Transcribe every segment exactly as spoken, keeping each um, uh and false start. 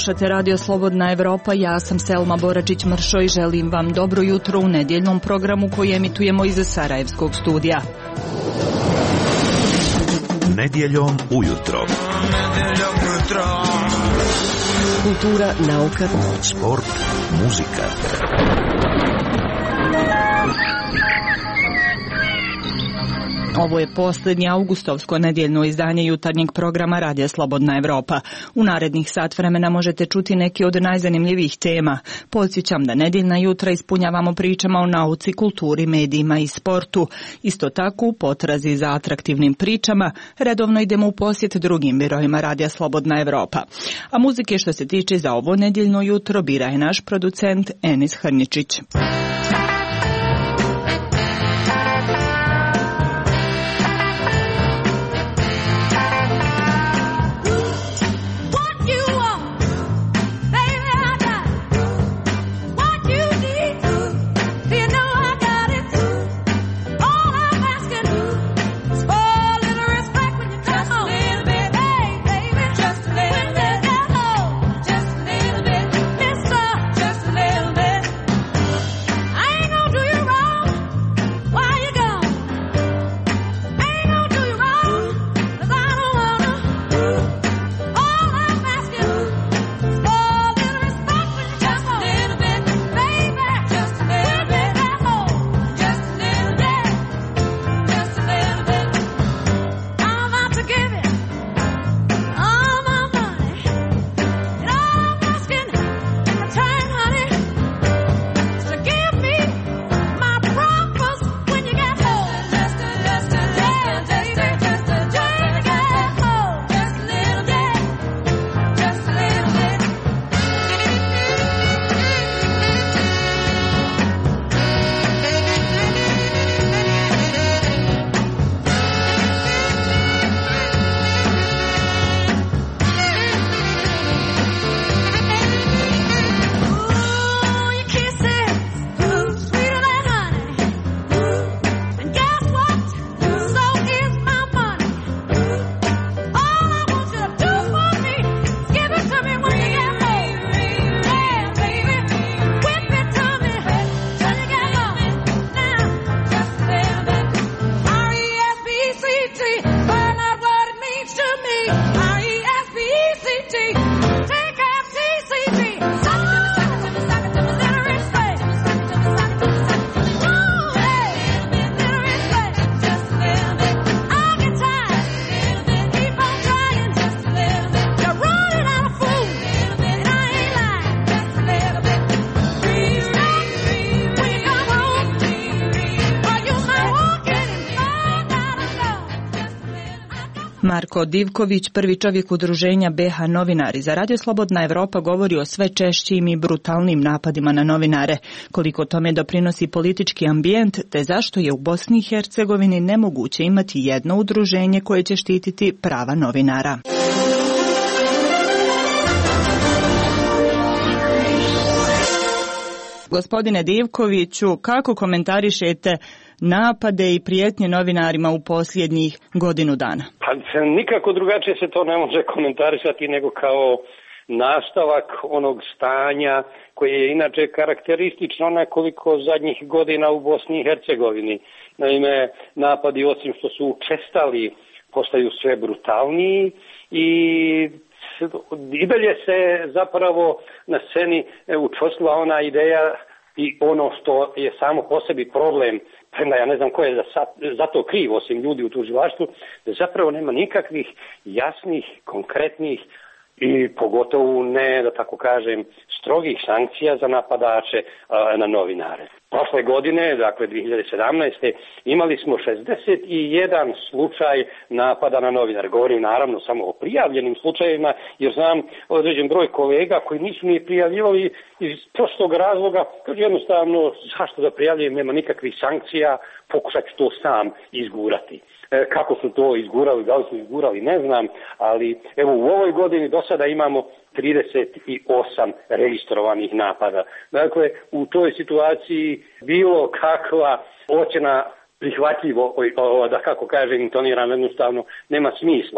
Slušate Radio Slobodna Evropa, ja sam Selma Boračić-Mršo i želim vam dobro jutro u nedjeljnom programu koji emitujemo iz Sarajevskog studija. Nedjeljom ujutro. Nedjeljom ujutro. Kultura, nauka, sport, muzika. Ovo je posljednje augustovsko nedjeljno izdanje jutarnjeg programa Radija Slobodna Evropa. U narednih sat vremena možete čuti neke od najzanimljivijih tema. Podsjećam da nedjeljna jutra ispunjavamo pričama o nauci, kulturi, medijima i sportu. Isto tako u potrazi za atraktivnim pričama redovno idemo u posjet drugim birojima Radija Slobodna Evropa. A muzike što se tiče za ovo nedjeljno jutro bira je naš producent Enis Hrničić. Marko Divković, prvi čovjek udruženja B H Novinari za Radio Slobodna Evropa, govori o sve češćim i brutalnim napadima na novinare, koliko tome doprinosi politički ambijent, te zašto je u Bosni i Hercegovini nemoguće imati jedno udruženje koje će štititi prava novinara. Gospodine Divkoviću, kako komentarišete napade i prijetnje novinarima u posljednjih godinu dana? Pa nikako drugačije se to ne može komentarisati nego kao nastavak onog stanja koje je inače karakteristično nekoliko zadnjih godina u Bosni i Hercegovini. Naime, napadi osim što su učestali postaju sve brutalniji i i dalje se zapravo na sceni učvrstila ona ideja i ono što je samo po sebi problem, premda ja ne znam ko je za, za to kriv osim ljudi u tužilaštvu, da zapravo nema nikakvih jasnih, konkretnih i pogotovo ne, da tako kažem, strogih sankcija za napadače a, na novinare. Prošle godine, dakle dvije hiljade sedamnaeste. imali smo šezdeset jedan slučaj napada na novinare. Govorim naravno samo o prijavljenim slučajevima, jer znam određen broj kolega koji nisu ni prijavljivali iz prostog razloga, kad jednostavno zašto da prijavljujem, nema nikakvih sankcija, pokušat ću to sam izgurati. E, kako su to izgurali, da li su izgurali, ne znam, ali evo u ovoj godini do sada imamo trideset osam registrovanih napada. Dakle, u toj situaciji bilo kakva ocjena prihvatljivo, da kako kažem, intonirano jednostavno, nema smisla.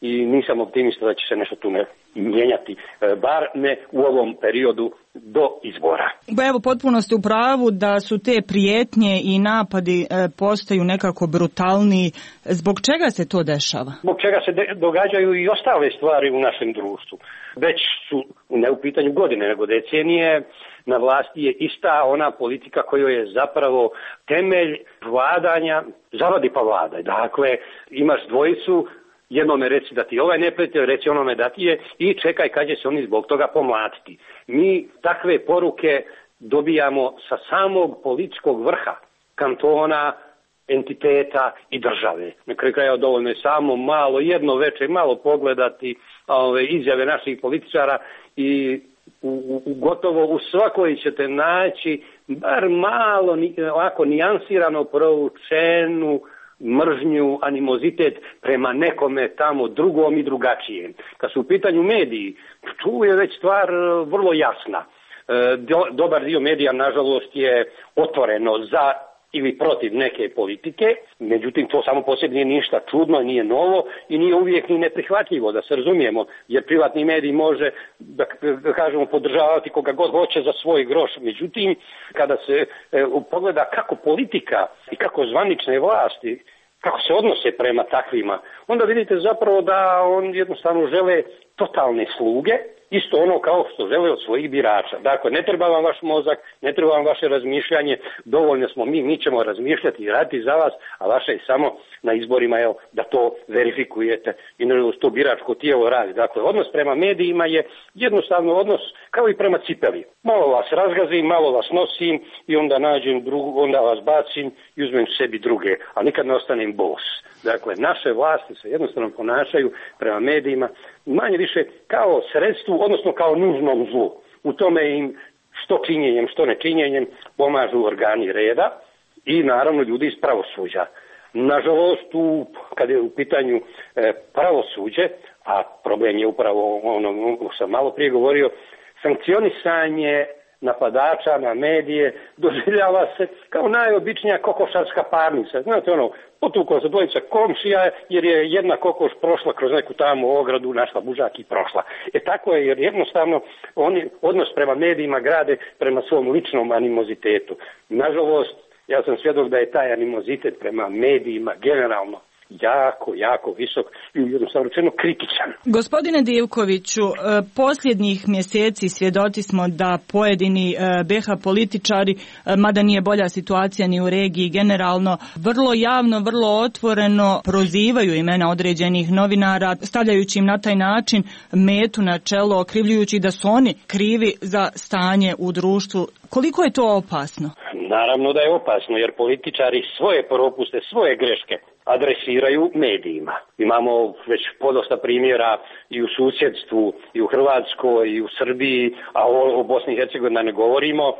i nisam optimista da će se nešto tu ne mijenjati, bar ne u ovom periodu do izbora. Evo, potpuno ste u pravu da su te prijetnje i napadi e, postaju nekako brutalniji. Zbog čega se to dešava? Zbog čega se de- događaju i ostale stvari u našem društvu. Već su ne u pitanju godine, nego decenije, na vlasti je ista ona politika kojoj je zapravo temelj vladanja, zavadi pa vladaj. Dakle, imaš dvojicu, jednome reci da ti ovaj neprijatelj, reci onome da ti je i čekaj kad će se oni zbog toga pomlatiti. Mi takve poruke dobijamo sa samog političkog vrha, kantona, entiteta i države. Na kraju kraja dovoljno je samo malo, jedno veče, malo pogledati ove izjave naših političara i u, u, u gotovo u svakoj ćete naći bar malo ovako nijansirano provučenu mržnju, animozitet prema nekome tamo drugom i drugačijem. Kad su u pitanju mediji, tu je već stvar vrlo jasna. Do, dobar dio medija, nažalost, je otvoreno za ili protiv neke politike, međutim to samo po sebi nije ništa čudno, nije novo i nije uvijek ni neprihvatljivo, da se razumijemo, jer privatni medij može, da, da kažemo, podržavati koga god hoće za svoj groš. Međutim, kada se e, pogleda kako politika i kako zvanične vlasti, kako se odnose prema takvima, onda vidite zapravo da on jednostavno žele totalne sluge, isto ono kao što žele od svojih birača. Dakle, ne treba vam vaš mozak, ne treba vam vaše razmišljanje, dovoljno smo mi, mi ćemo razmišljati i raditi za vas, a vaše je samo na izborima, evo, da to verifikujete i ne to biračko tijelo radi. Dakle, odnos prema medijima je jednostavno odnos kao i prema cipeli. Malo vas razgazim, malo vas nosim i onda nađem drugu, onda vas bacim i uzmem sebi druge, a nikad ne ostanem bos. Dakle, naše vlasti se jednostavno ponašaju prema medijima manje više kao sredstvu, odnosno kao nužnom zlu. U tome im što činjenjem, što nečinjenjem pomažu organi reda i naravno ljudi iz pravosuđa. Nažalost, u, kad je u pitanju e, pravosuđe, a problem je upravo ono što sam malo prije govorio, sankcionisanje napadača na medije doživljava se kao najobičnija kokošarska parnica. Znate ono, potukao se dvojica komšija jer je jedna kokoš prošla kroz neku tamo ogradu, našla bužak i prošla. E tako je, jer jednostavno oni odnos prema medijima grade prema svom ličnom animozitetu. Nažalost, ja sam svjedok da je taj animozitet prema medijima generalno jako, jako visok i jednostavno rečeno kritičan. Gospodine Divkoviću, posljednjih mjeseci svjedoci smo da pojedini be ha političari, mada nije bolja situacija ni u regiji generalno, vrlo javno, vrlo otvoreno prozivaju imena određenih novinara, stavljajući im na taj način metu na čelo, okrivljujući da su oni krivi za stanje u društvu. Koliko je to opasno? Naravno da je opasno, jer političari svoje propuste, svoje greške adresiraju medijima. Imamo već podosta primjera i u susjedstvu, i u Hrvatskoj, i u Srbiji, a o, o Bosni i Hercegovini ne govorimo.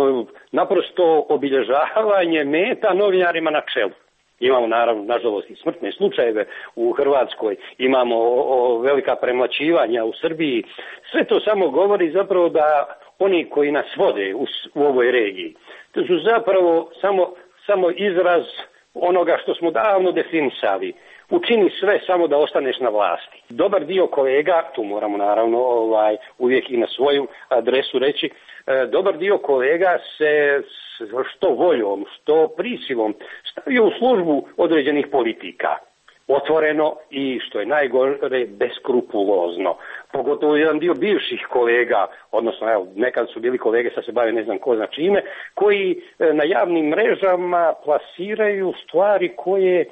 Naprosto obilježavanje meta novinarima na čelu. Imamo naravno, nažalost, i smrtne slučajeve u Hrvatskoj, imamo o, o, velika premlaćivanja u Srbiji. Sve to samo govori zapravo da oni koji nas vode u, u ovoj regiji, to su zapravo samo, samo izraz onoga što smo davno definisali. Učini sve samo da ostaneš na vlasti. Dobar dio kolega, tu moramo naravno ovaj, uvijek i na svoju adresu reći, e, dobar dio kolega se što voljom, što prisilom stavio u službu određenih politika. Otvoreno i, što je najgore, beskrupulozno. Pogotovo jedan dio bivših kolega, odnosno evo, nekad su bili kolege, sad se bave ne znam ko zna čime, koji na javnim mrežama plasiraju stvari koje,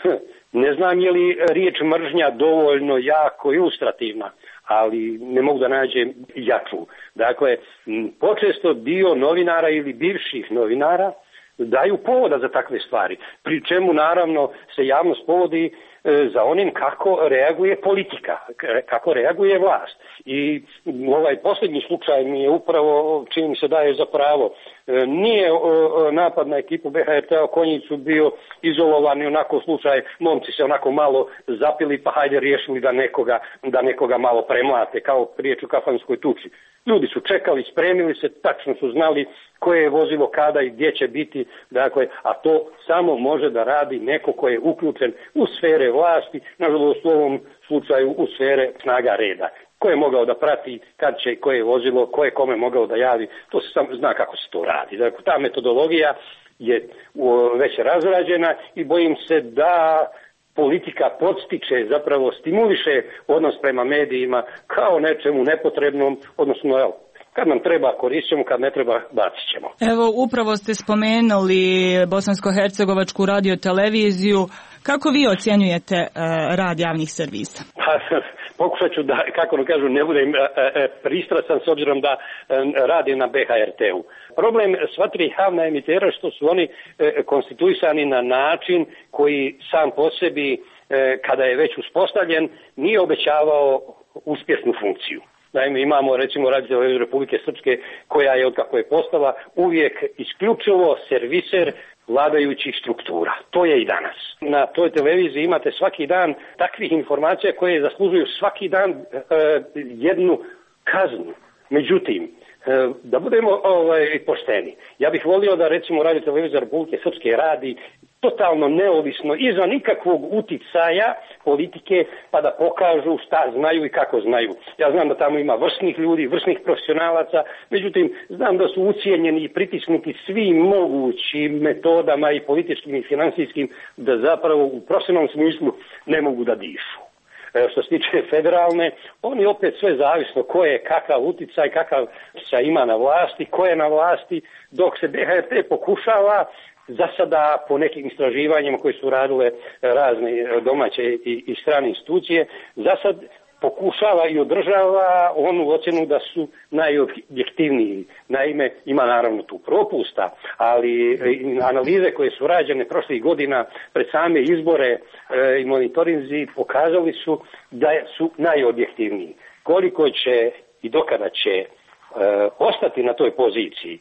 ne znam je li riječ mržnja dovoljno jako ilustrativna, ali ne mogu da nađem jaču. Dakle, počesto dio novinara ili bivših novinara daju povoda za takve stvari, pri čemu naravno se javnost povodi e, za onim kako reaguje politika, kako reaguje vlast. I ovaj posljednji slučaj mi je upravo, čini mi se daje za pravo, e, nije o, napad na ekipu be ha er te Konjicu bio izolovani onako slučaj, momci se onako malo zapili pa hajde riješili da nekoga, da nekoga malo premlate, kao riječ u kafanskoj tuči. Ljudi su čekali, spremili se, tačno su znali koje je vozilo kada i gdje će biti, dakle, a to samo može da radi neko ko je uključen u sfere vlasti, nažalost u ovom slučaju u sfere snaga reda. Ko je mogao da prati kad će koje je vozilo, ko je kome mogao da javi, to se sam zna kako se to radi. Dakle, ta metodologija je već razrađena i bojim se da politika podstiče, zapravo stimuliše odnos prema medijima kao nečemu nepotrebnom, odnosno evo, kad nam treba koristit ćemo, kad ne treba bacit ćemo. Evo, upravo ste spomenuli Bosansko-hercegovačku radioteleviziju. Kako vi ocjenjujete uh, rad javnih servisa? Pokušat ću da, kako no kažu, ne budem e, e, pristrasan s obzirom da e, radim na B H R T-u. Problem sva tri javna emitera što su oni e, konstituisani na način koji sam po sebi, e, kada je već uspostavljen, nije obećavao uspješnu funkciju. Naime, imamo recimo Radio Republike Srpske koja je, od kako je postala, uvijek isključivo serviser vladajućih struktura. To je i danas. Na toj televiziji imate svaki dan takvih informacija koje zaslužuju svaki dan e, jednu kaznu. Međutim, e, da budemo ovaj, pošteni, ja bih volio da recimo Radio Televizija Republike Srpske radi totalno neovisno, izvan nikakvog uticaja politike, pa da pokažu šta znaju i kako znaju. Ja znam da tamo ima vrsnih ljudi, vrsnih profesionalaca, međutim, znam da su ucijenjeni i pritisnuti svim mogućim metodama i političkim i financijskim, da zapravo u profesionalnom smislu ne mogu da dišu. E, što se tiče federalne, oni opet sve zavisno ko je, kakav uticaj, kakav se ima na vlasti, ko je na vlasti, dok se B H R T pokušava za sada po nekim istraživanjima koji su radile razne domaće i, i strane institucije, za sad pokušava i održava onu ocjenu da su najobjektivniji. Naime, ima naravno tu propusta, ali analize koje su rađene prošlih godina pred same izbore i monitorinzi pokazali su da su najobjektivniji. Koliko će i dokada će e, ostati na toj poziciji,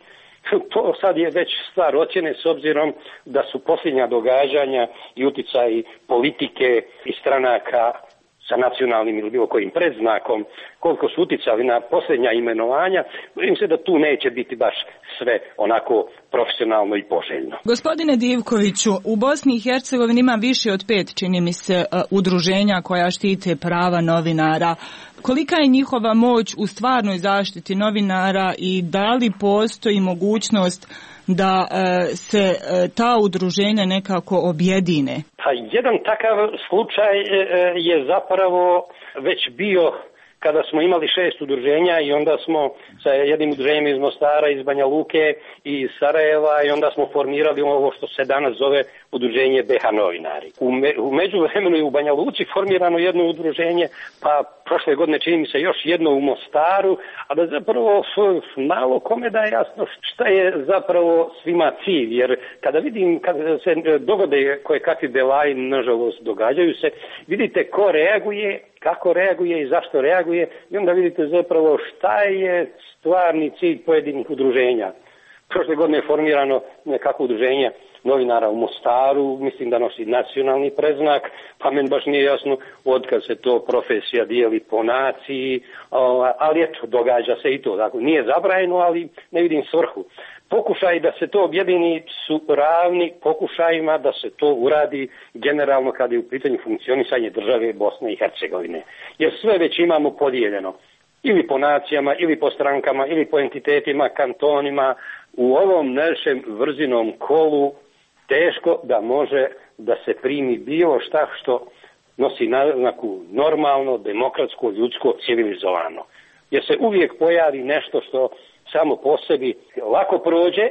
to sad je već stvar ocjene s obzirom da su posljednja događanja i uticaji politike i stranaka sa nacionalnim ili bilo kojim predznakom, koliko su uticali na posljednja imenovanja, bojim se da tu neće biti baš sve onako profesionalno i poželjno. Gospodine Divkoviću, u Bosni i Hercegovini ima više od pet, čini mi se, udruženja koja štite prava novinara. Kolika je njihova moć u stvarnoj zaštiti novinara i da li postoji mogućnost da e, se e, ta udruženja nekako objedine? Pa jedan takav slučaj e, je zapravo već bio kada smo imali šest udruženja i onda smo sa jednim udruženjem iz Mostara, iz Banja Luke i iz Sarajeva i onda smo formirali ovo što se danas zove udruženje B H novinari. U, me, u međuvremenu je u Banja Luci formirano jedno udruženje, pa prošle godine čini mi se još jedno u Mostaru, a da zapravo malo kome da je jasno šta je zapravo svima cilj, jer kada vidim, kada se dogode koje kakvi belaji, nažalost događaju se, vidite ko reaguje, kako reaguje i zašto reaguje i onda vidite zapravo šta je stvarni cilj pojedinih udruženja. Prošle godine je formirano nekako udruženje novinara u Mostaru, mislim da nosi nacionalni preznak, pa meni baš nije jasno otkad se to profesija dijeli po naciji, ali eto, događa se i to. Dakle, nije zabranjeno, ali ne vidim svrhu. Pokušaj da se to objedini su ravni pokušajima da se to uradi generalno kada je u pitanju funkcionisanje države Bosne i Hercegovine. Jer sve već imamo podijeljeno. Ili po nacijama, ili po strankama, ili po entitetima, kantonima. U ovom našem vrzinom kolu teško da može da se primi bilo šta što nosi naznaku normalno, demokratsko, ljudsko, civilizovano. Jer se uvijek pojavi nešto što samo po sebi lako prođe,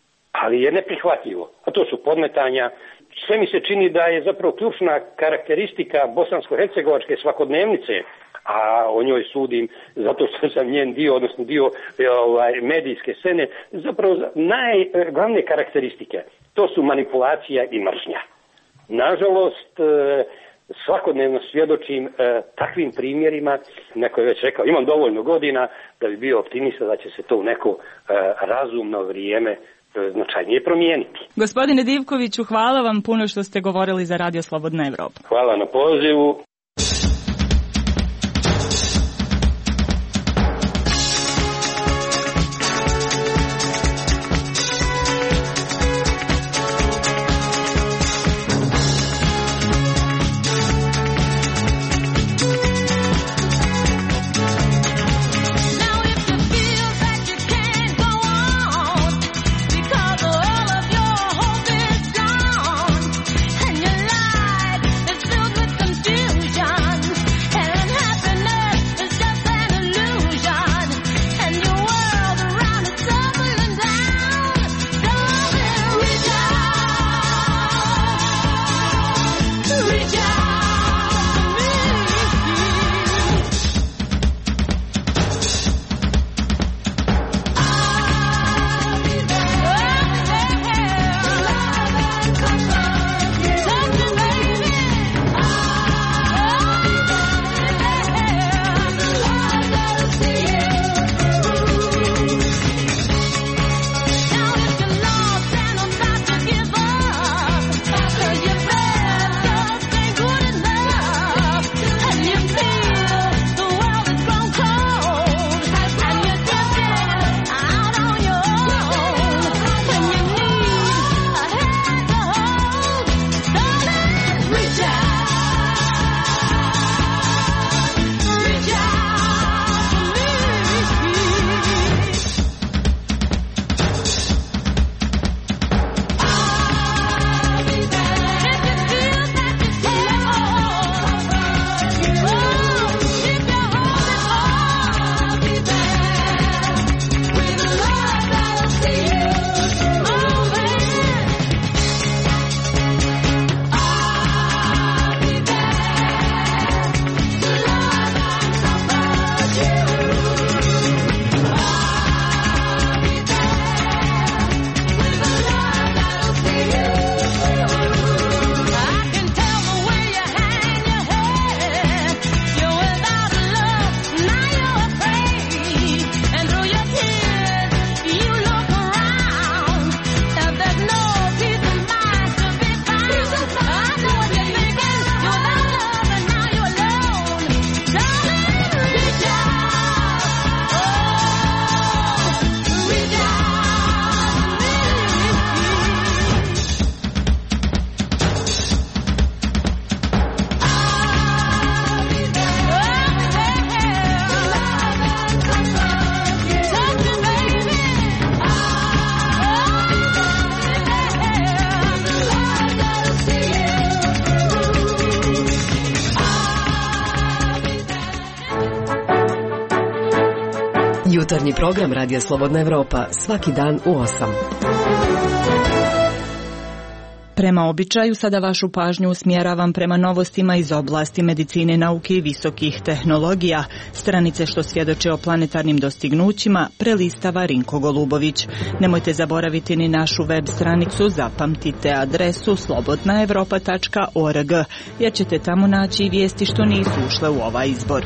ali je neprihvatljivo. A to su podmetanja. Sve mi se čini da je zapravo ključna karakteristika bosansko-hercegovačke svakodnevnice, a o njoj sudim zato što sam njen dio, odnosno dio ovaj, medijske scene, zapravo najglavne karakteristike. To su manipulacija i mržnja. Nažalost, svakodnevno svjedočim e, takvim primjerima, neko je već rekao, imam dovoljno godina da bi bio optimista da će se to u neko e, razumno vrijeme e, značajnije promijeniti. Gospodine Divkoviću, hvala vam puno što ste govorili za Radio Slobodna Evropa. Hvala na pozivu. Jutarnji program Radija Slobodna Evropa, svaki dan u osam. Prema običaju, sada vašu pažnju usmjeravam prema novostima iz oblasti medicine, nauke i visokih tehnologija. Stranice što svjedoče o planetarnim dostignućima prelistava Rinko Golubović. Nemojte zaboraviti ni našu web stranicu, zapamtite adresu slobodna evropa tačka org, jer ćete tamo naći i vijesti što nisu ušle u ovaj izbor.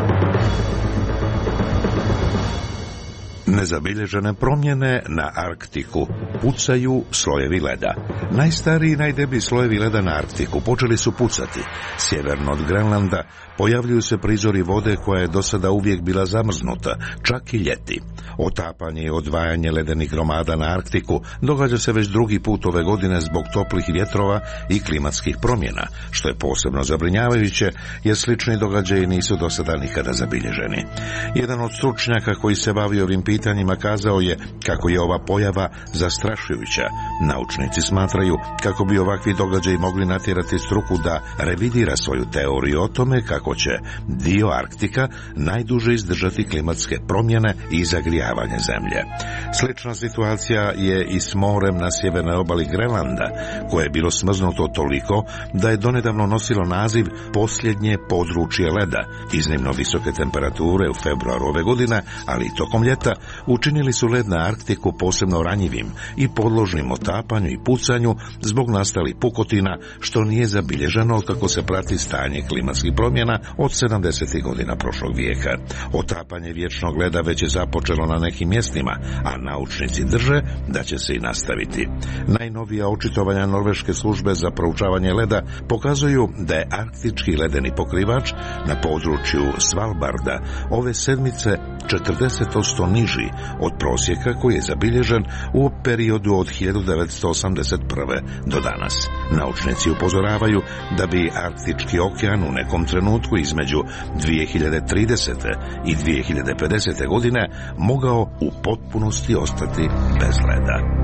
Nezabilježene promjene na Arktiku. Pucaju slojevi leda. Najstariji i najdeblji slojevi leda na Arktiku počeli su pucati. Sjeverno od Grenlanda pojavljuju se prizori vode koja je do sada uvijek bila zamrznuta, čak i ljeti. Otapanje i odvajanje ledenih gromada na Arktiku događa se već drugi put ove godine zbog toplih vjetrova i klimatskih promjena, što je posebno zabrinjavajuće jer slični događaji nisu do sada nikada zabilježeni. Jedan od stručnjaka koji se bavi ovim pitanjima kazao je kako je ova pojava zastrašujuća. Naučnici smatraju kako bi ovakvi događaji mogli natjerati struku da revidira svoju teoriju o tome kako će dio Arktika najduže izdržati klimatske promjene i zagrijavanje zemlje. Slična situacija je i s morem na sjevernoj obali Grenlanda, koje je bilo smrznuto toliko da je donedavno nosilo naziv posljednje područje leda. Iznimno visoke temperature u februaru ove godine, ali i tokom ljeta, učinili su led na Arktiku posebno ranjivim i podložnim otapanju i pucanju zbog nastalih pukotina, što nije zabilježeno kako se prati stanje klimatskih promjena od sedamdesetih godina prošlog vijeka. Otapanje vječnog leda već je započelo na nekim mjestima, a naučnici drže da će se i nastaviti. Najnovija očitovanja Norveške službe za proučavanje leda pokazuju da je arktički ledeni pokrivač na području Svalbarda ove sedmice četrdeset posto niži od prosjeka koji je zabilježen u periodu od hiljadu devetsto osamdeset prve do danas. Naučnici upozoravaju da bi Arktički okean u nekom trenutku između dvije hiljade tridesete i dvije hiljade pedesete godine mogao u potpunosti ostati bez leda.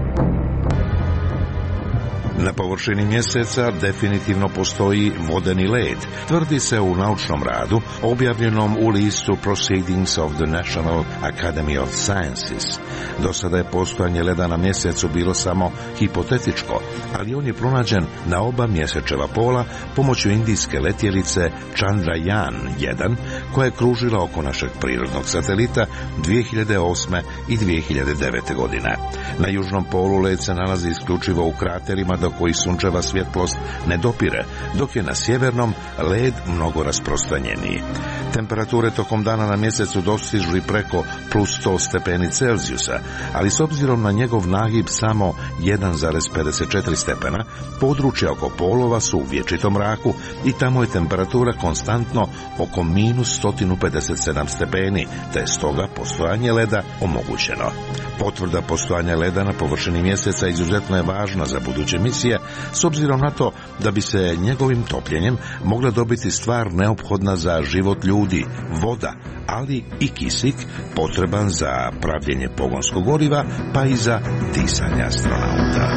Na površini mjeseca definitivno postoji vodeni led, tvrdi se u naučnom radu objavljenom u listu Proceedings of the National Academy of Sciences. Do sada je postojanje leda na mjesecu bilo samo hipotetičko, ali on je pronađen na oba mjesečeva pola pomoću indijske letjelice Chandrayaan jedan, koja je kružila oko našeg prirodnog satelita dvije hiljade osme i dvije hiljade devete godine. Na južnom polu led se nalazi isključivo u kraterima do koji sunčeva svjetlost ne dopire, dok je na sjevernom led mnogo rasprostranjeniji. Temperature tokom dana na mjesecu dostižu i preko plus sto stepeni Celzijusa, ali s obzirom na njegov nagib samo jedan zarez pedeset četiri stepena, područja oko polova su u vječitom mraku i tamo je temperatura konstantno oko minus sto pedeset sedam stepeni, te je stoga postojanje leda omogućeno. Potvrda postojanja leda na površini mjeseca izuzetno je važna za buduće misije, s obzirom na to da bi se njegovim topljenjem mogla dobiti stvar neophodna za život ljudi, voda, ali i kisik potreban za pravljenje pogonskog goriva, pa i za disanje astronauta.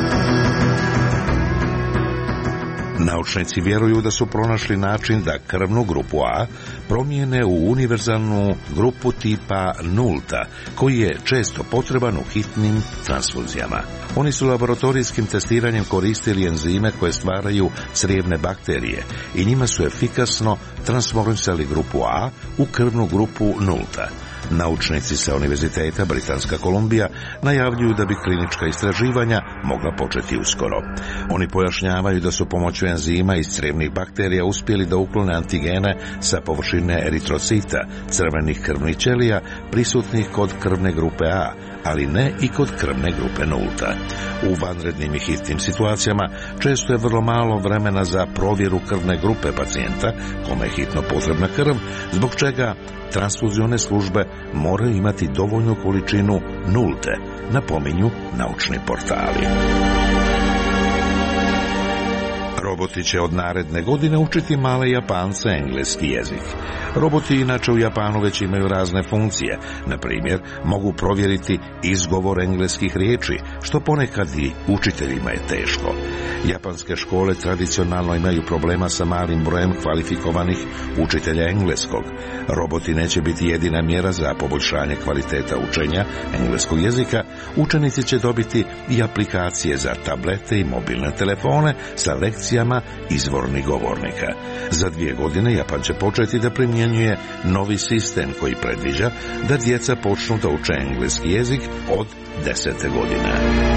Naučnici vjeruju da su pronašli način da krvnu grupu A promijene u univerzalnu grupu tipa nulta, koji je često potreban u hitnim transfuzijama. Oni su laboratorijskim testiranjem koristili enzime koje stvaraju crijevne bakterije i njima su efikasno transformisali grupu A u krvnu grupu nulta. Naučnici sa Univerziteta Britanska Kolumbija najavljuju da bi klinička istraživanja mogla početi uskoro. Oni pojašnjavaju da su pomoću enzima iz crijevnih bakterija uspjeli da uklone antigene sa površine eritrocita, crvenih krvnih ćelija, prisutnih kod krvne grupe A, ali ne i kod krvne grupe nulta. U vanrednim i hitnim situacijama često je vrlo malo vremena za provjeru krvne grupe pacijenta, kome je hitno potrebna krv, zbog čega transfuzione službe moraju imati dovoljnu količinu nulte, napominju naučni portali. Roboti će od naredne godine učiti male Japance engleski jezik. Roboti inače u Japanu već imaju razne funkcije. Na primjer, mogu provjeriti izgovor engleskih riječi, što ponekad i učiteljima je teško. Japanske škole tradicionalno imaju problema sa malim brojem kvalifikovanih učitelja engleskog. Roboti neće biti jedina mjera za poboljšanje kvaliteta učenja engleskog jezika. Učenici će dobiti i aplikacije za tablete i mobilne telefone sa lekcijama izvornih govornika. Za dvije godine Japan će početi da primjenjuje novi sistem koji predviđa da djeca počnu da uče engleski jezik od desete godine.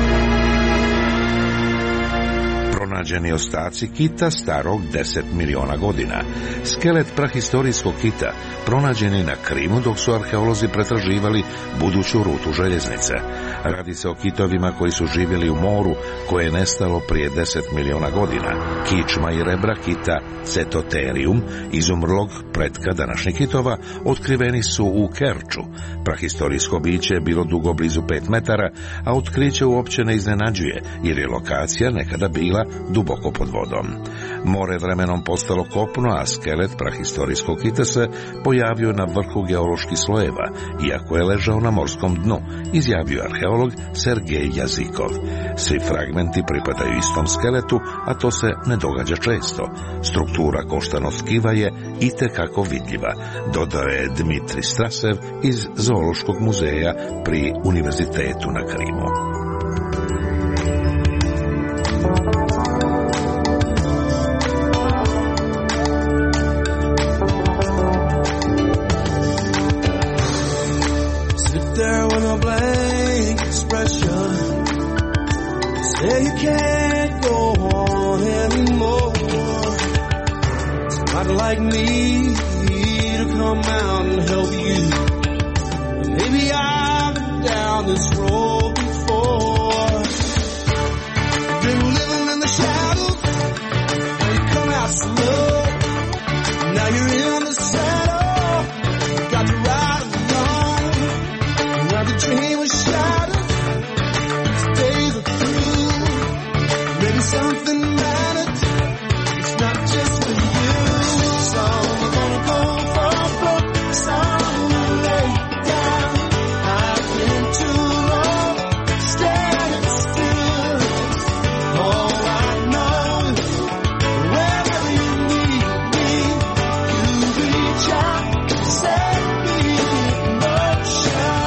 Pronađeni ostaci kita starog deset miliona godina. Skelet prahistorijskog kita pronađen je na Krimu dok su arheolozi pretraživali buduću rutu željeznice. Radi se o kitovima koji su živjeli u moru koje je nestalo prije deset miliona godina. Kičma i rebra kita Cetotherium, izumrlog pretka današnjih kitova, otkriveni su u Kerču. Prahistorijsko biće je bilo dugo blizu pet metara, a otkriće uopće ne iznenađuje, jer je lokacija nekada bila duboko pod vodom. More vremenom postalo kopno, a skelet prahistorijskog kita se pojavio na vrhu geoloških slojeva, iako je ležao na morskom dnu, izjavio arheolog Sergej Jazikov. Svi fragmenti pripadaju istom skeletu, a to se ne događa često. Struktura koštanog tkiva je itekako vidljiva, dodao je Dmitri Strasev iz Zoološkog muzeja pri Univerzitetu na Krimu. Say you can't go on anymore. Somebody like me to come out and help you. Maybe I've been down this road before. Been living in the shadows. Now you come out slow. Now you're in the saddle. Got to ride along. Now the dream was shattered. Days are through. Maybe something mattered. It's not just for you. Some are gonna go for broke. Some will lay down. I've been too long standing still. All I know is wherever you need me, you reach out and set me in motion.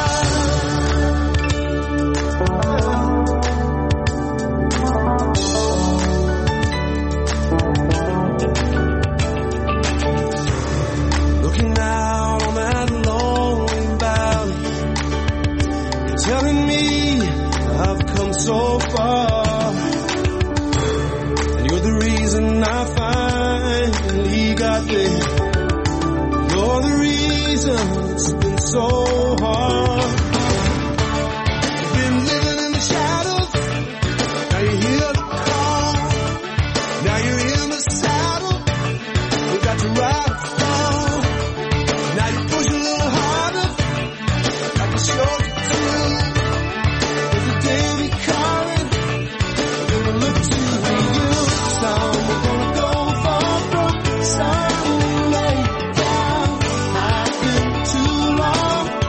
Looking out on that lonely valley, you're telling me I've come so far, and you're the reason I finally got there. You're the reason it's been so hard. You've been living in the shadows, now you hear the call. Now you're in the saddle, you got to ride the fall. Now you push a little harder, like you sure do. There's a day we calling, we're gonna look to you. Some are gonna go for broke, some will lay down. I've been too long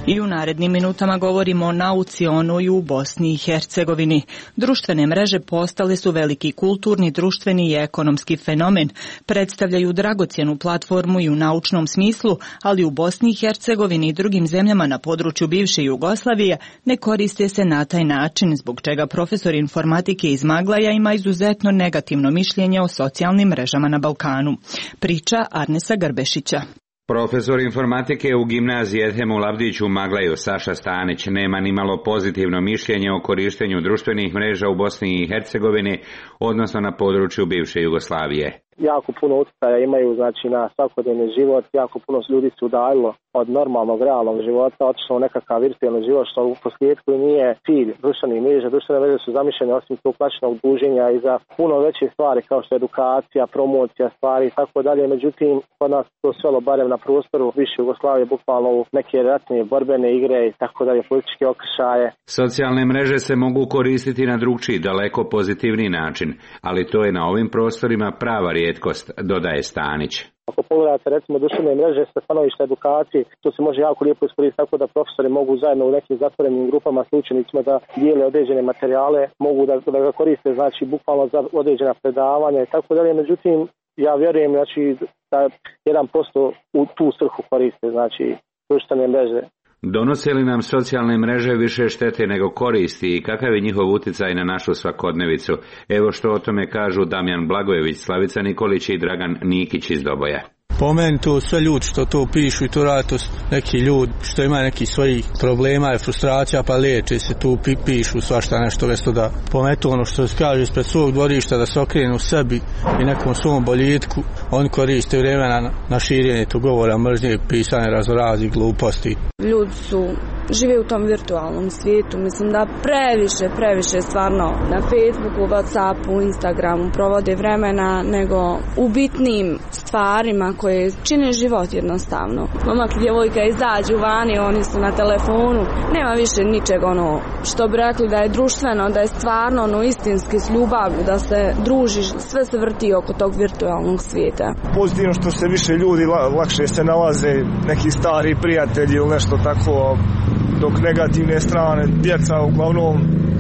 I u narednim minutama govorimo o nauci onoj u Bosni i Hercegovini. Društvene mreže postale su veliki kulturni, društveni i ekonomski fenomen. Predstavljaju dragocjenu platformu i u naučnom smislu, ali u Bosni i Hercegovini i drugim zemljama na području bivše Jugoslavije ne koriste se na taj način, zbog čega profesor informatike iz Maglaja ima izuzetno negativno mišljenje o socijalnim mrežama na Balkanu. Priča Arnesa Grbešića. Profesor informatike u gimnaziji Edhem u Lavdiću u Maglaju Saša Stanić nema ni malo pozitivno mišljenje o korištenju društvenih mreža u Bosni i Hercegovini, odnosno na području bivše Jugoslavije. Jako puno utjecaja imaju, znači, na svakodnevni život, jako puno ljudi se udaljilo od normalnog, realnog života, otišlo u nekakav virtualni život, što u posljedku nije cilj društvenih mreža. Društvene mreže su zamišljene osim tog klasičnog druženja i za puno veće stvari kao što je edukacija, promocija stvari i tako dalje. Međutim, kod nas to svelo barem na prostoru više Jugoslavije, bukvalno u neke ratne borbene igre i tako dalje, političke okršaje. Socijalne mreže se mogu koristiti na drugčiji, daleko pozitivni način, ali to je na ovim prostorima prava rijetkost, dodaje Stanić. Ako pogledate recimo društvene mreže sa stanovišta edukacije, to se može jako lijepo iskoristiti tako da profesori mogu zajedno u nekim zatvorenim grupama s učenicima da dijele određene materijale, mogu da, da ga koriste, znači bukvalno za određena predavanja i tako dalje. Međutim, ja vjerujem, znači, da jedan posto u tu svrhu koriste, znači društvene mreže. Donose li nam socijalne mreže više štete nego koristi i kakav je njihov utjecaj na našu svakodnevicu? Evo što o tome kažu Damjan Blagojević, Slavica Nikolić i Dragan Nikić iz Doboja. Po meni to sve ljudi što to pišu i to rade, to neki ljudi što imaju neki svojih problema i frustracija pa liječe se tu, pi, pišu svašta nešto mjesto da pometu ono što se kaže ispred svog dvorišta, da se okrenu sebi i nekom svom boljitku. Oni koriste vremena na, na širenje tu govora mržnje, pisanje raznoraznih gluposti. Ljudi su žive u tom virtualnom svijetu, mislim da previše, previše stvarno na Facebooku, Whatsappu, Instagramu provode vremena nego u bitnim stvarima koje čine život jednostavno. Momak i djevojka izađu vani, oni su na telefonu, nema više ničeg ono što bi rekli da je društveno, da je stvarno ono istinski s ljubavlju, da se družiš, sve se vrti oko tog virtualnog svijeta. Pozitivno što se više ljudi lakše se nalaze, neki stari prijatelji ili nešto tako, dok negativne strane djeca uglavnom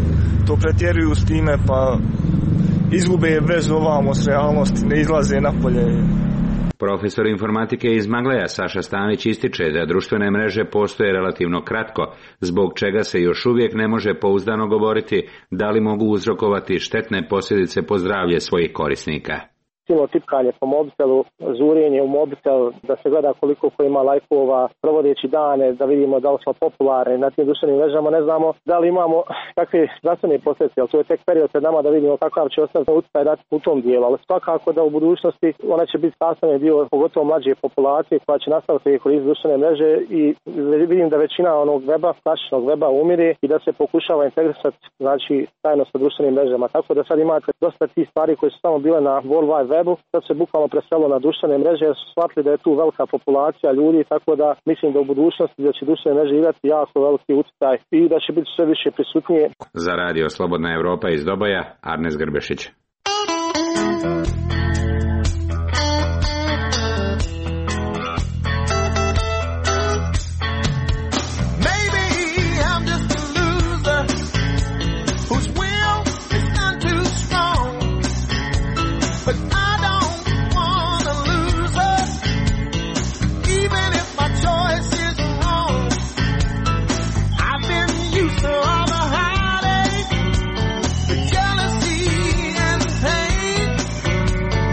to pretjeruju s time pa izgube vezu ovamo s realnosti, ne izlaze napolje. Profesor informatike iz Maglaja Saša Stanić ističe da društvene mreže postoje relativno kratko, zbog čega se još uvijek ne može pouzdano govoriti da li mogu uzrokovati štetne posljedice po zdravlje svojih korisnika. Silo tipkanje po mobitelu, žurenje u mobitel, da se gleda koliko ko ima lajkova, provodeći dane, da vidimo da li smo popularni na tim društvenim mrežama, ne znamo da li imamo kakve zdravstvene posljedice, ali to je tek period pred nama da vidimo kakav će ostati utjecaj dati u tom dijelu, ali svakako da u budućnosti ona će biti sastavni dio, pogotovo mlađe populacije koja će nastaviti koristiti društvene mreže i vidim da većina onog weba, klasičnog weba umire i da se pokušava integrisati, znači, tajno sa društvenim mrežama, tako da sad imate dosta tih stvari koje su samo bile na World Wide Webu, sad se bukvalno preselo na društvene mreže jer su shvatili da je tu velika populacija ljudi, tako da mislim da u budućnosti da će društvene mreže imati jako veliki utjecaj i da će biti sve više prisutnije. Za radio Slobodna Evropa iz Doboja, Arnes Grbešić. Jealousy and pain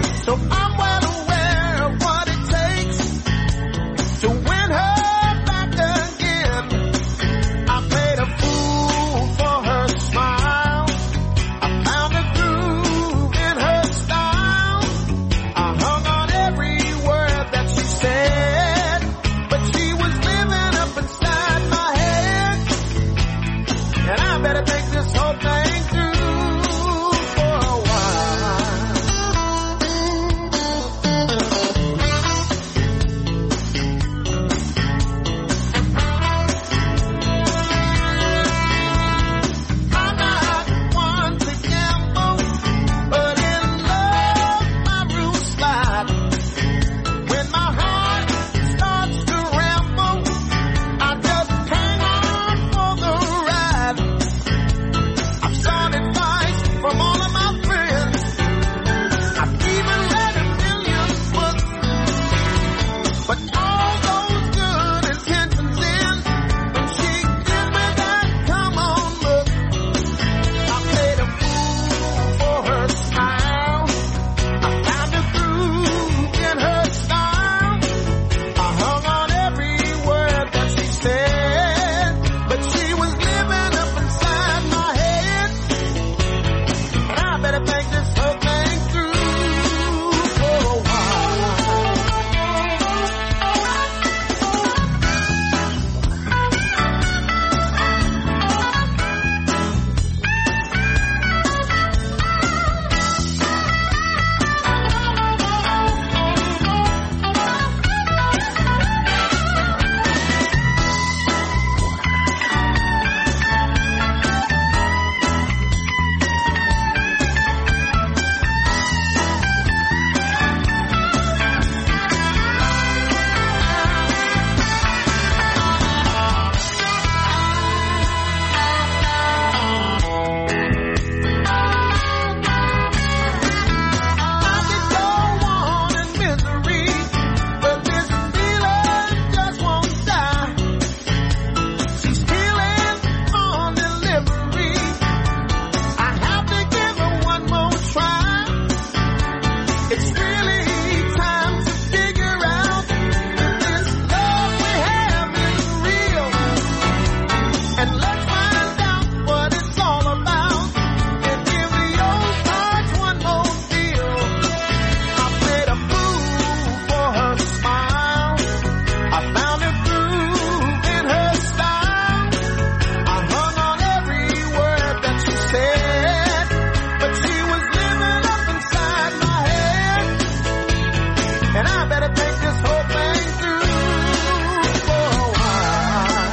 and I better take this whole thing through for a while.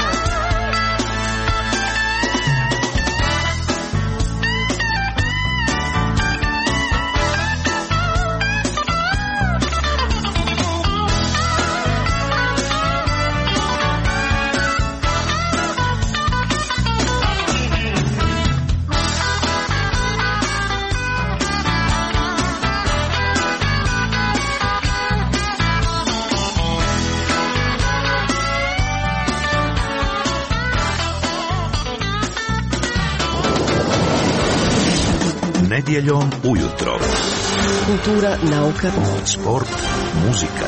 Nedjeljom ujutro. Kultura, nauka, sport, muzika.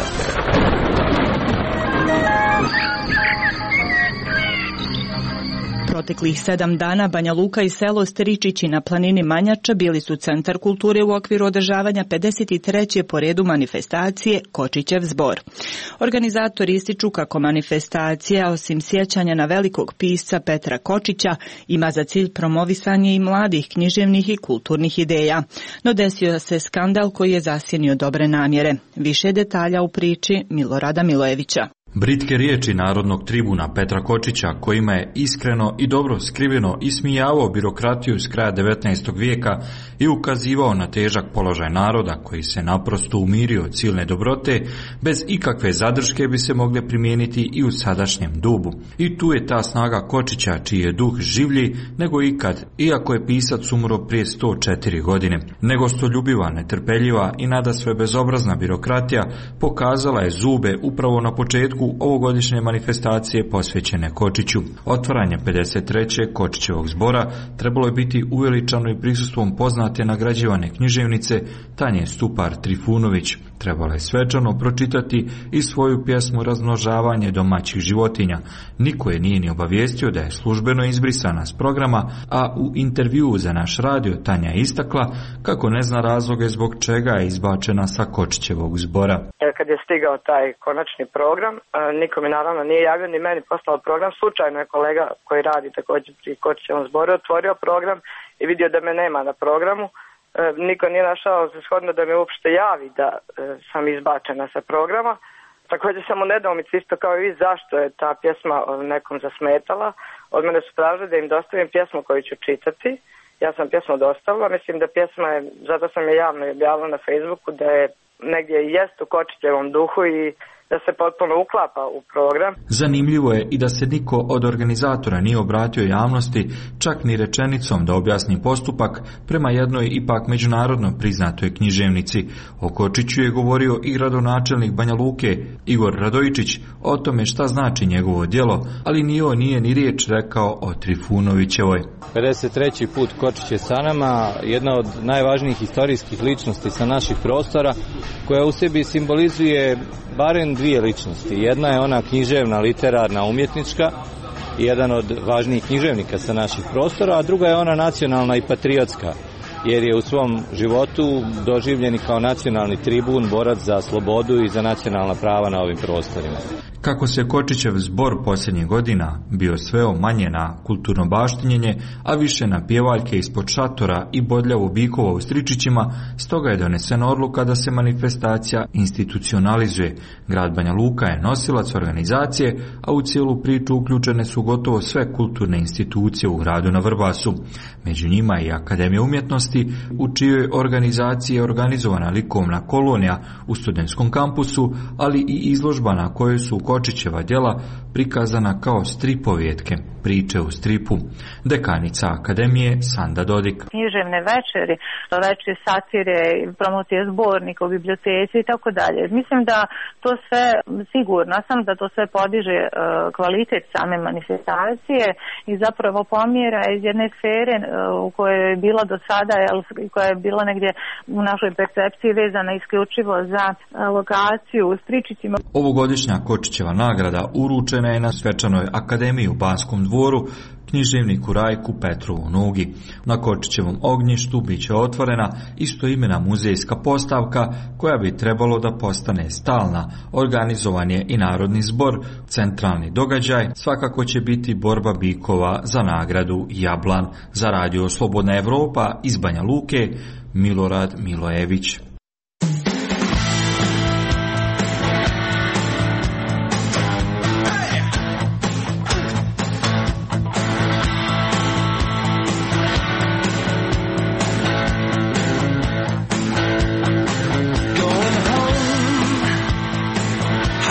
Proteklih sedam dana Banja Luka i selo Stričići na planini Manjača bili su centar kulture u okviru održavanja pedeset treće po redu manifestacije Kočićev zbor. Organizatori ističu kako manifestacija, osim sjećanja na velikog pisca Petra Kočića, ima za cilj promovisanje i mladih književnih i kulturnih ideja. No desio se skandal koji je zasjenio dobre namjere. Više detalja u priči Milorada Milojevića. Britke riječi narodnog tribuna Petra Kočića, kojima je iskreno i dobro skriveno ismijavao birokratiju iz kraja devetnaestog vijeka i ukazivao na težak položaj naroda koji se naprosto umirio od silne dobrote, bez ikakve zadrške bi se mogle primijeniti i u sadašnjem dobu. I tu je ta snaga Kočića, čiji je duh življi nego ikad, iako je pisac umro prije sto četiri godine. Negostoljubiva, netrpeljiva i nadasve bezobrazna birokratija pokazala je zube upravo na početku ovogodišnje manifestacije posvećene Kočiću. Otvaranje pedeset trećeg Kočićevog zbora trebalo je biti uveličano i prisustvom poznate nagrađivane književnice Tanje Stupar Trifunović. Trebalo je svečano pročitati i svoju pjesmu Razmnožavanje domaćih životinja. Niko je nije ni obavijestio da je službeno izbrisana s programa, a u intervjuu za naš radio Tanja je istakla kako ne zna razloge zbog čega je izbačena sa Kočićevog zbora. Kad je stigao taj konačni program, niko mi naravno nije javio ni meni poslao program. Slučajno je kolega koji radi također pri Kočićevom zboru otvorio program i vidio da me nema na programu. Niko nije našao za shodno da me uopšte javi da sam izbačena sa programa. Također sam u nedoumici isto kao i vi zašto je ta pjesma nekom zasmetala. Od mene su tražili da im dostavim pjesmu koju ću čitati. Ja sam pjesmu dostavila, mislim da pjesma je, zato sam je javno objavila na Facebooku, da je negdje jest u Kočićevom duhu i da se potpuno uklapa u program. Zanimljivo je i da se niko od organizatora nije obratio javnosti, čak ni rečenicom da objasni postupak prema jednoj ipak međunarodno priznatoj književnici. O Kočiću je govorio i gradonačelnik Banja Luke, Igor Radojičić, o tome šta znači njegovo djelo, ali ni on nije ni riječ rekao o Trifunovićevoj. pedeset treći put Kočić je sa nama, jedna od najvažnijih historijskih ličnosti sa naših prostora, koja u sebi simbolizuje barem dvije ličnosti. Jedna je ona književna, literarna, umjetnička, jedan od važnijih književnika sa naših prostora, a druga je ona nacionalna i patriotska, jer je u svom životu doživljen kao nacionalni tribun, borac za slobodu i za nacionalna prava na ovim prostorima. Kako se Kočićev zbor posljednjih godina bio sveo manje na kulturno baštinjenje, a više na pjevaljke ispod šatora i bodljavu bikova u Stričićima, stoga je donesena odluka da se manifestacija institucionalizuje. Grad Banja Luka je nosilac organizacije, a u cijelu priču uključene su gotovo sve kulturne institucije u gradu na Vrbasu. Među njima i Akademija umjetnosti, u čijoj organizaciji je organizovana likovna kolonija u studentskom kampusu, ali i izložba na kojoj su Kočićeva djela prikazana kao stripovjetke, priče u stripu. Dekanica Akademije Sanda Dodik. Književne večeri, večeri satire, promocije zbornika u biblioteci i tako dalje. Mislim da to sve, sigurna sam da to sve podiže uh, kvalitet same manifestacije i zapravo pomjera iz jedne sfere uh, u kojoj je bila do sada, jel, koja je bila negdje u našoj percepciji vezana isključivo za uh, lokaciju u Stričićima. Ovogodišnja Kočićeva nagrada uručena je na svečanoj akademiji u Banskom dvoru književniku Rajku Petru u Nugi. Na Kočićevom ognjištu bit će otvorena istoimena muzejska postavka koja bi trebalo da postane stalna. Organizovan je i Narodni zbor. Centralni događaj svakako će biti borba bikova za nagradu Jablan. Za radio Slobodna Evropa iz Banja Luke, Milorad Milojević.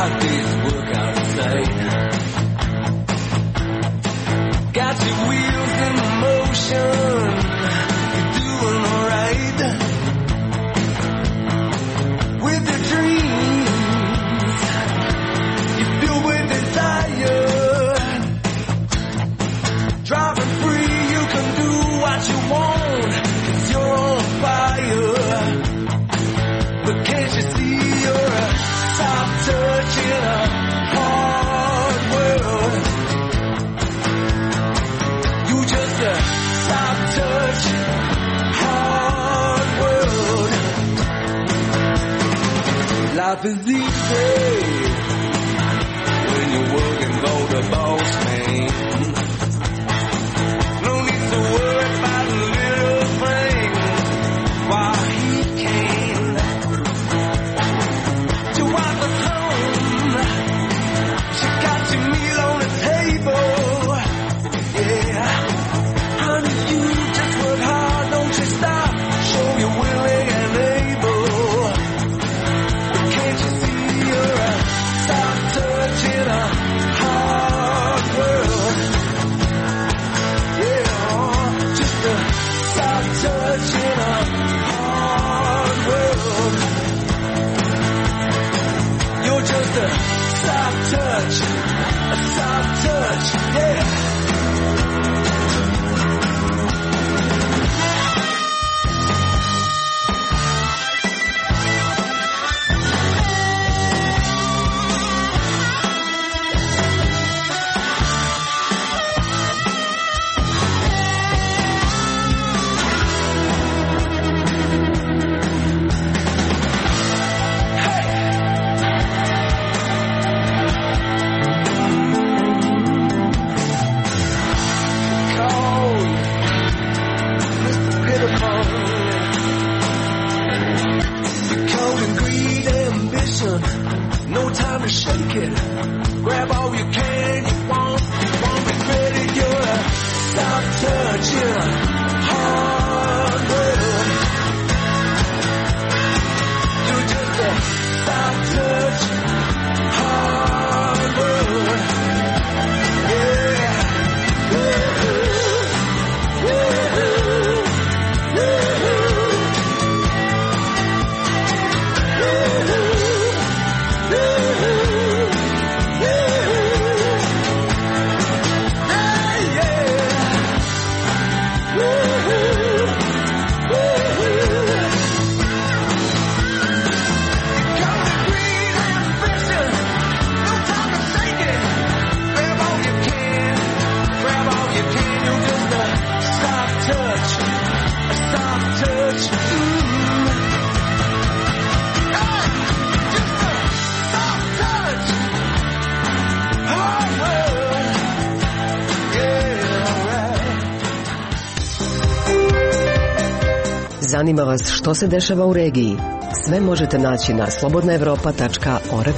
five days work out of sight. Got your wheels in motion, you're doing alright. With your dreams, you're filled with desire. Driving free, you can do what you want, 'cause you're on fire. But can't you see you're a soft touch in a hard world? You just a soft touch, hard world. Life is easy when you're working for the boss man. No need to worry about little things while he can. Your wife is home, she got your meal on the table. Yeah, honey, you just work hard, don't you stop. Show you're willing and able. But can't you see you're a soft touch in a hard world? Yeah, just a soft touch in a hard world. You're just a soft touch, a soft touch, yeah. No time to shake it. Grab all you can, you want, you won't regret it. You're a soft touch in a hard world. You're just a soft touch, hard world. Yeah. Woo-hoo. Woo-hoo. Woo-hoo. Zanima vas što se dešava u regiji? Sve možete naći na slobodna evropa tačka org.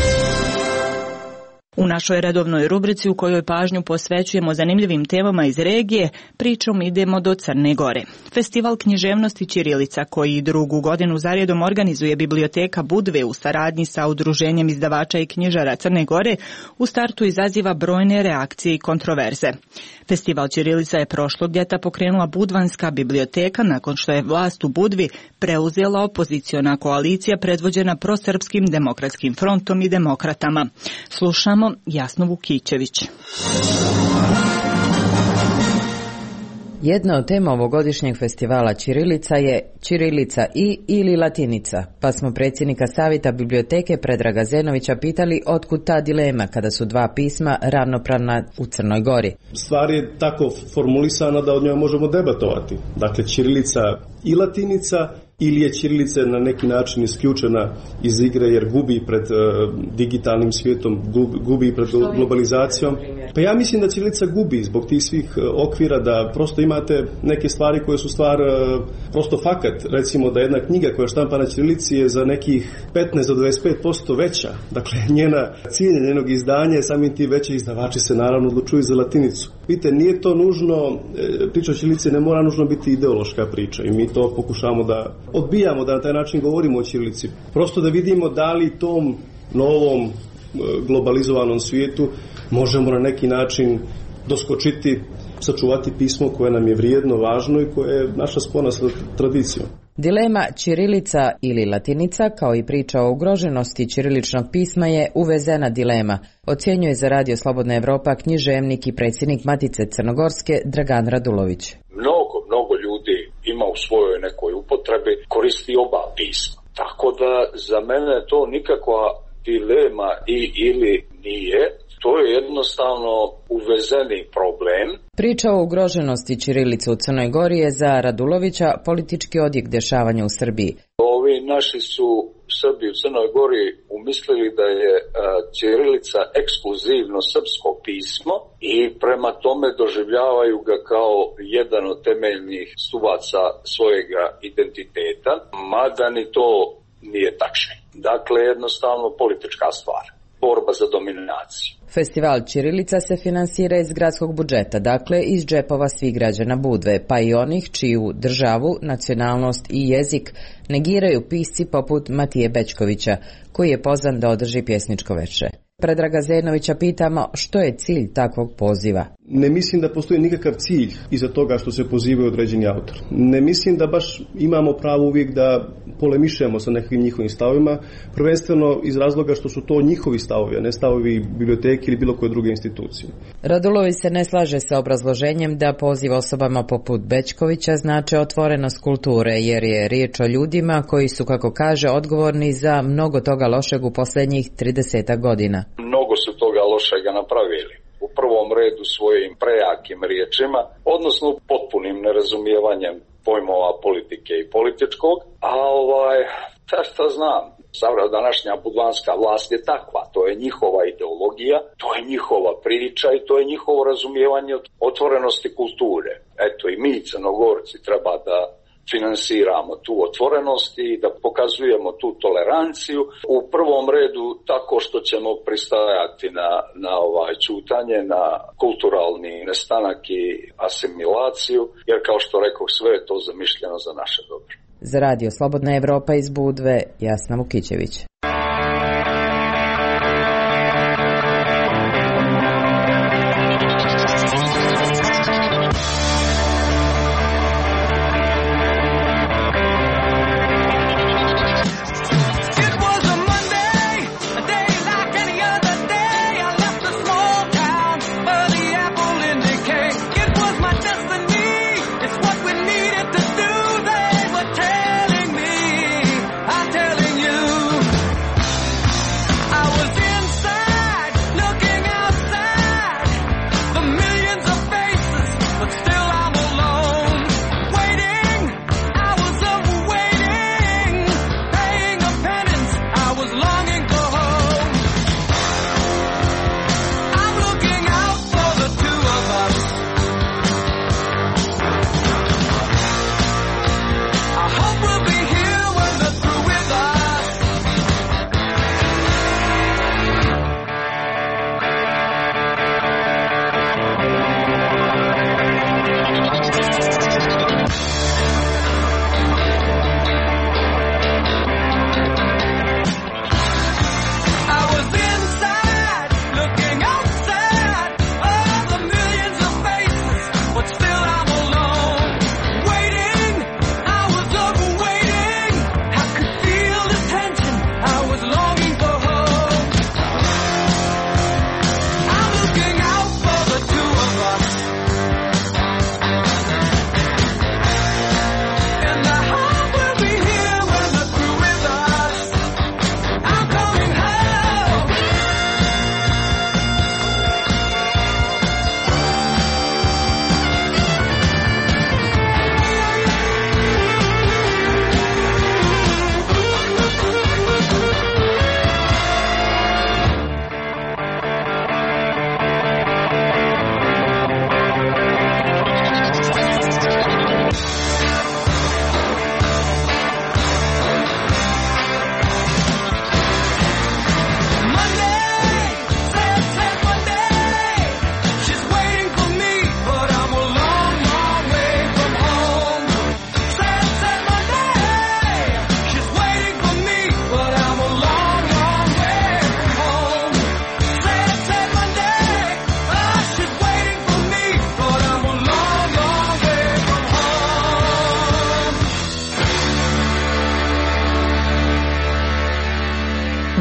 U našoj redovnoj rubrici u kojoj pažnju posvećujemo zanimljivim temama iz regije, pričom idemo do Crne Gore. Festival književnosti Ćirilica, koji drugu godinu zaredom organizuje Biblioteka Budve u saradnji sa Udruženjem izdavača i knjižara Crne Gore, u startu izaziva brojne reakcije i kontroverze. Festival Ćirilica je prošlog ljeta pokrenula Budvanska biblioteka nakon što je vlast u Budvi preuzela opoziciona koalicija predvođena prosrpskim demokratskim frontom i demokratama. Slušamo Jasnu Vukićević. Jedna od tema ovogodišnjeg festivala Ćirilica je Ćirilica i ili latinica, pa smo predsjednika Savjeta biblioteke Predraga Zenovića pitali otkud ta dilema kada su dva pisma ravnopravna u Crnoj Gori. Stvar je tako formulisana da od njoj možemo debatovati. Dakle, Ćirilica i latinica ili je ćirilica na neki način isključena iz igre jer gubi pred uh, digitalnim svijetom, gubi, gubi pred globalizacijom. Pa ja mislim da ćirilica gubi zbog tih svih uh, okvira, da prosto imate neke stvari koje su stvar uh, prosto fakat. Recimo da jedna knjiga koja je štampa na ćirilici je za nekih petnaest do dvadeset pet posto veća. Dakle, njena cijena njenog izdanja, samim tim veći izdavači se naravno odlučuju za latinicu. Vidite, nije to nužno, priča o ćirilici ne mora nužno biti ideološka priča i mi to pokušavamo da odbijamo, da na taj način govorimo o ćirilici. Prosto da vidimo da li tom novom globalizovanom svijetu možemo na neki način doskočiti, sačuvati pismo koje nam je vrijedno, važno i koje je naša spona sa tradicijom. Dilema ćirilica ili latinica, kao i priča o ugroženosti ćiriličnog pisma, je uvezena dilema, ocjenjuje za Radio Slobodna Evropa književnik i predsjednik Matice Crnogorske Dragan Radulović. Mnogo, mnogo ljudi ima u svojoj nekoj upotrebi, koristi oba pisma. Tako da za mene to nikakva dilema i ili nije. To je jednostavno uvezeni problem. Priča o ugroženosti ćirilice u Crnoj Gori je za Radulovića politički odjek dešavanja u Srbiji. Ovi naši su Srbi u Crnoj Gori umislili da je ćirilica ekskluzivno srpsko pismo i prema tome doživljavaju ga kao jedan od temeljnih stubaca svojega identiteta, mada ni to nije tačno. Dakle, jednostavno politička stvar. Borba za dominaciju. Festival ćirilica se finansira iz gradskog budžeta, dakle iz džepova svih građana Budve, pa i onih čiju državu, nacionalnost i jezik negiraju pisci poput Matije Bećkovića, koji je pozvan da održi pjesničko veče. Predraga Zenovića pitamo što je cilj takvog poziva. Ne mislim da postoji nikakav cilj iza toga što se pozivaju određeni autor. Ne mislim da baš imamo pravo uvijek da polemišemo sa nekim njihovim stavovima, prvenstveno iz razloga što su to njihovi stavovi, a ne stavovi biblioteke ili bilo koje druge institucije. Radulović se ne slaže sa obrazloženjem da poziv osobama poput Bećkovića znače otvorenost kulture, jer je riječ o ljudima koji su, kako kaže, odgovorni za mnogo toga lošeg u posljednjih trideset godina. Mnogo su toga lošega napravili. U prvom redu svojim prejakim riječima, odnosno potpunim nerazumijevanjem pojmova politike i političkog, a ovaj, ta šta znam, sada današnja budvanska vlast je takva, to je njihova ideologija, to je njihova priča i to je njihovo razumijevanje otvorenosti kulture. Eto i mi Crnogorci treba da finansiramo tu otvorenost i da pokazujemo tu toleranciju u prvom redu tako što ćemo pristajati na, na ovaj ćutanje, na kulturalni nestanak i asimilaciju, jer kao što rekao, sve je to zamišljeno za naše dobro. Za Radio Slobodna Evropa iz Budve, Jasna Vukićević.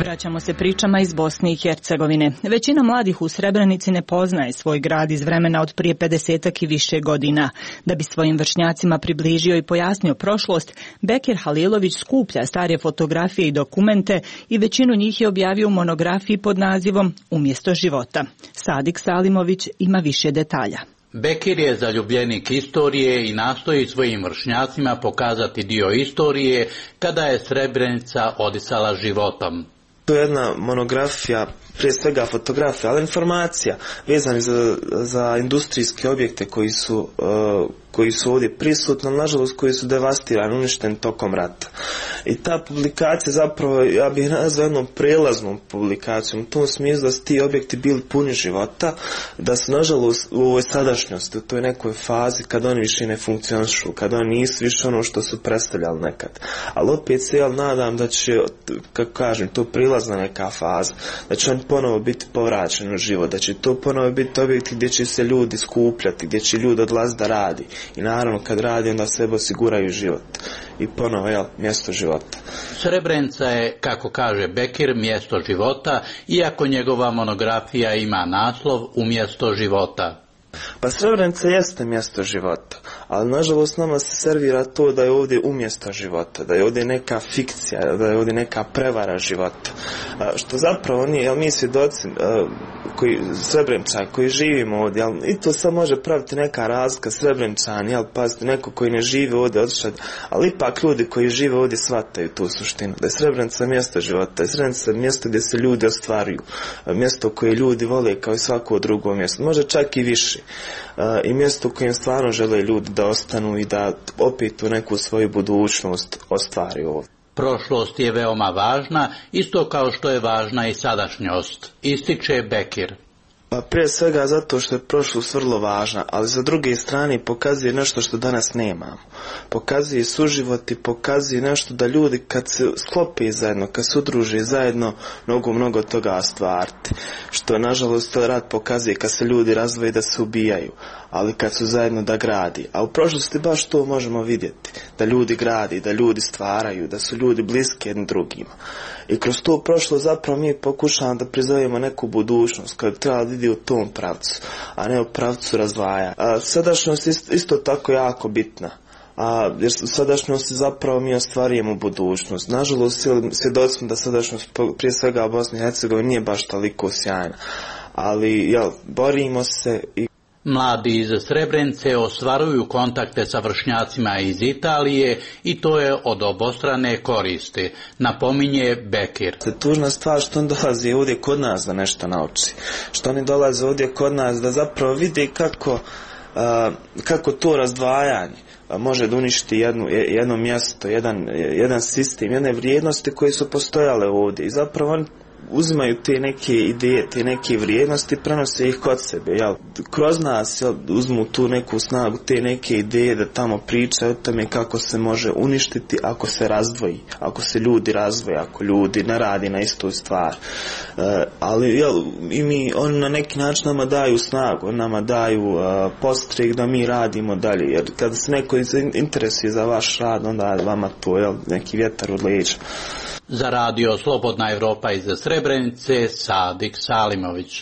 Vraćamo se pričama iz Bosne i Hercegovine. Većina mladih u Srebrenici ne poznaje svoj grad iz vremena od prije pedesetak i više godina. Da bi svojim vršnjacima približio i pojasnio prošlost, Bekir Halilović skuplja stare fotografije i dokumente i većinu njih je objavio u monografiji pod nazivom Umjesto života. Sadik Salimović ima više detalja. Bekir je zaljubljenik istorije i nastoji svojim vršnjacima pokazati dio istorije kada je Srebrenica odisala životom. To je jedna monografija, prije svega fotografija, ali informacija vezana za, za industrijske objekte koji su, uh, koji su ovdje prisutni, ali nažalost koji su devastirani, uništeni tokom rata. I ta publikacija zapravo, ja bih nazvao jednom prelaznom publikacijom, u tom smislu da su ti objekti bili puni života, da su nažalost u ovoj sadašnjosti, u toj nekoj fazi kad oni više ne funkcionišu, kad oni nisu više ono što su predstavljali nekad. Ali opet se ja nadam da će, kako kažem, to prilazna neka faza, da će on ponovo biti povraćen u život, da će to ponovo biti objekti gdje će se ljudi skupljati, gdje će ljudi odlaziti da radi. I naravno kad radi onda sebe osiguraju život. I ponovo, jel, mjesto života. Srebrenica je, kako kaže Bekir, mjesto života, iako njegova monografija ima naslov Umjesto života. Pa Srebrenica jeste mjesto života, ali nažalost nama se servira to da je ovdje umjesto života, da je ovdje neka fikcija, da je ovdje neka prevara života. A, što zapravo nije, jel mi svjedoci a, koji, Srebrenica koji živimo ovdje, jel, i to sad može praviti neka razlika Srebreničan, jel, pazite, neko koji ne žive ovdje otišao, ali ipak ljudi koji žive ovdje shvataju tu suštinu, da je Srebrenica mjesto života, da je Srebrenica mjesto gdje se ljudi ostvaruju, mjesto koje ljudi vole kao i svako drugo mjesto, može čak i više. Uh, i mjesto u kojem stvarno žele ljudi da ostanu i da opet u neku svoju budućnost ostvari ovdje. Prošlost je veoma važna, isto kao što je važna i sadašnjost, ističe Bekir. Pa prije svega zato što je prošlost vrlo važna, ali za druge strane pokazuje nešto što danas nemamo. Pokazuje suživot i pokazuje nešto da ljudi kad se sklope zajedno, kad se udruže zajedno, mnogo, mnogo toga ostvariti. Što nažalost to rad pokazuje kad se ljudi razvoje da se ubijaju, ali kad su zajedno da gradi. A u prošlosti baš to možemo vidjeti, da ljudi gradi, da ljudi stvaraju, da su ljudi bliski jedni drugima. I kroz to prošlo zapravo mi pokušavamo da prizovemo neku budućnost koja bi trebala da ide u tom pravcu, a ne u pravcu razdvaja. A sadašnjost isto, isto tako jako bitna. A, jer u sadašnjosti zapravo mi ostvarujemo budućnost. Nažalost, svjedoci smo da sadašnjost prije svega u Bosni i Hercegovini nije baš toliko sjajna. Ali, jel, borimo se i mladi iz Srebrenice ostvaruju kontakte sa vršnjacima iz Italije i to je od obostrane koristi, napominje Bekir. Tužna stvar što on dolazi ovdje kod nas da nešto nauči, što oni dolaze ovdje kod nas da zapravo vide kako, uh, kako to razdvajanje može da uništi jednu, jedno mjesto, jedan, jedan sistem, jedne vrijednosti koje su postojale ovdje i zapravo oni uzimaju te neke ideje, te neke vrijednosti, prenose ih kod sebe, jel? Kroz nas, jel, uzmu tu neku snagu, te neke ideje da tamo pričaju o tome kako se može uništiti ako se razdvoji, ako se ljudi razdvoje, ako ljudi ne radi na istu stvar. E, ali, jel, i mi, oni na neki način nama daju snagu, nama daju uh, podstrek da mi radimo dalje, jer kada se neko interesuje za vaš rad, onda je vama to, jel, neki vjetar od leđa. Za radio Slobodna Evropa iz Srebrenice, Sadik Salimović.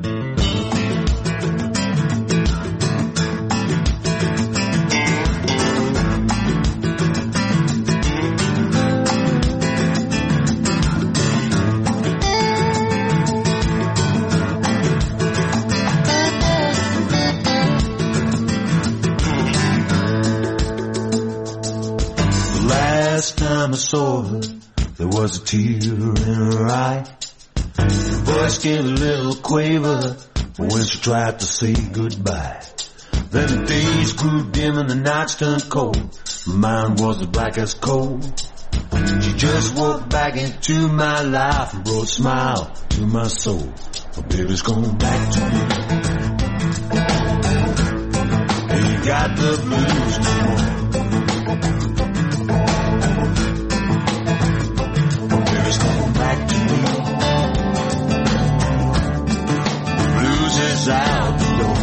Last time I saw her, there was a tear in her eye. Her voice gave a little quaver when she tried to say goodbye. Then the days grew dim and the nights turned cold. My mind was as black as coal. She just walked back into my life and brought a smile to my soul. My baby's going back to me. Ain't got the blues no more. Out the door.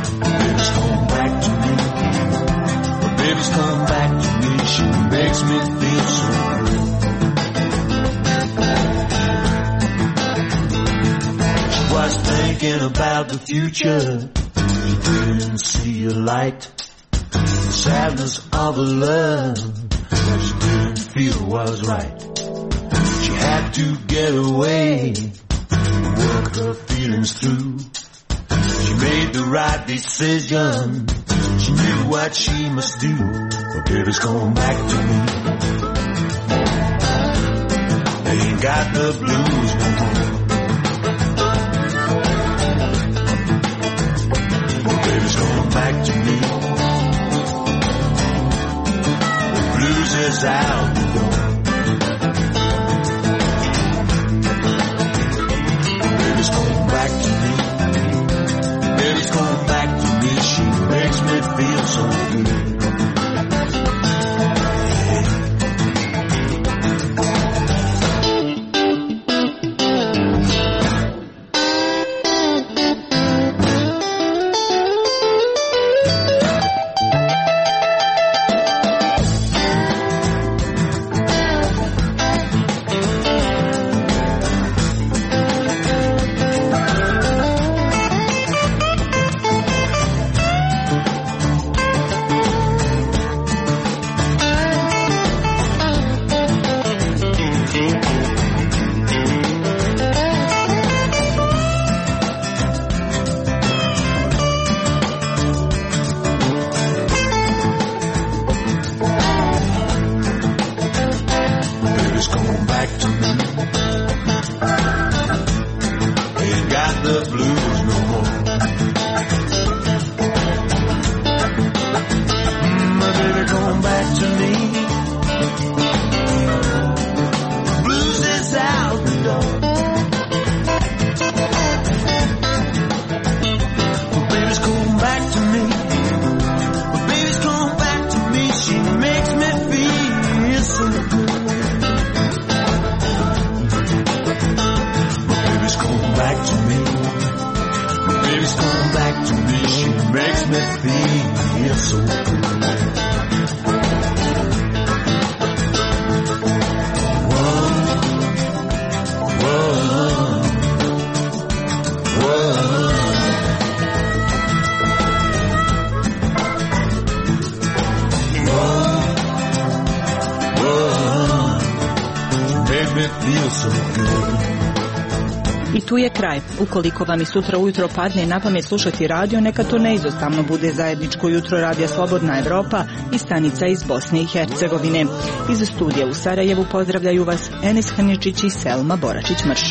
Baby's come back to me. My baby's come back to me. She makes me feel so good. She was thinking about the future. She didn't see a light. The sadness of a love that she didn't feel was right. She had to get away, work her feelings through. She made the right decision. She knew what she must do. But baby's coming back to me. They ain't got the blues no more. But baby's coming back to me. The blues is out the door. Baby's coming back to me. Baby's coming back to me. She makes me feel so good. I tu je kraj. Ukoliko vam i sutra ujutro padne na pamet slušati radio, neka to neizostavno bude zajedničko jutro radija Slobodna Evropa i stanica iz Bosne i Hercegovine. Iz studija u Sarajevu pozdravljaju vas Enis Hrničić i Selma Boračić-Mršo.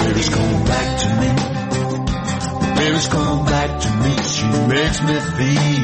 Baby's coming back to me. She makes me feel